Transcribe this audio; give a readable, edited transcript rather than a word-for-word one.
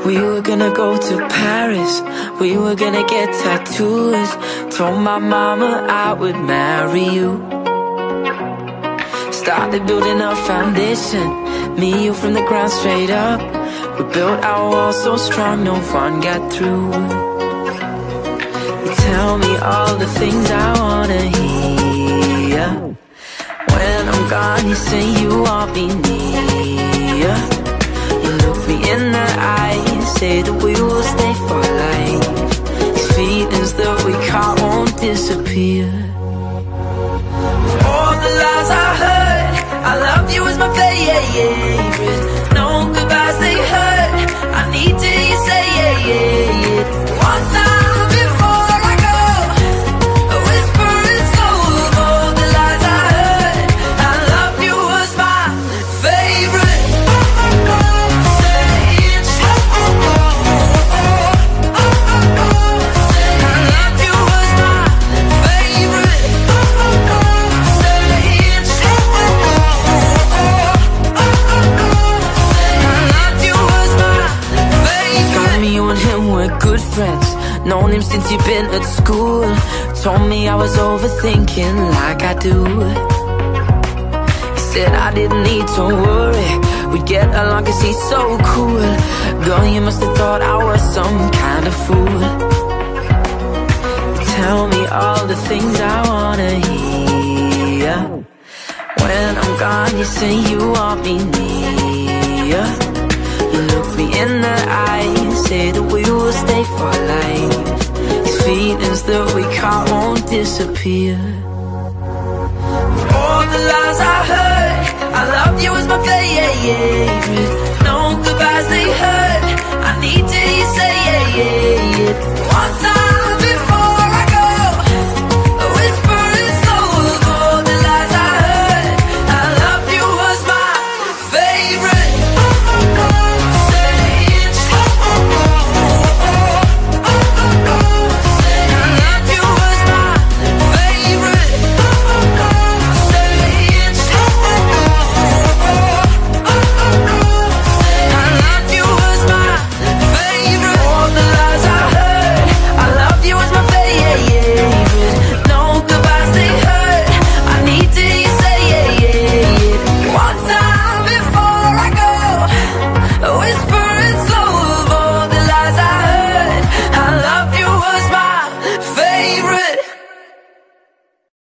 We were gonna go to Paris, we were gonna get tattoos. Told my mama I would marry you. Started building a foundation, me, you from the ground straight up. We built our walls so strong, no one got through. You tell me all the things I wanna hear. When I'm gone, you say you want me near. You look me in the eyes, say that we will stay for life. These feelings that we caught won't disappear. All the lies I heard, I love you as my favorite. No goodbyes, they hurt, I need to hear you say it. One time before I go, a whisper is gold. All the lies I heard, I love you was my favorite. Say it slow. I love you was my favorite. Say it slow. I love you was my favorite. Told me you and him were good friends, known him since you've been at school. Told me I was overthinking like I do. He said I didn't need to worry, we'd get along cause he's so cool. Girl, you must have thought I was some kind of fool. Tell me all the things I wanna hear. When I'm gone, you say you want me near. You look me in the eyes, say that we will stay for life. These feelings that we caught won't disappear. All the lies I heard, I love you as my favorite.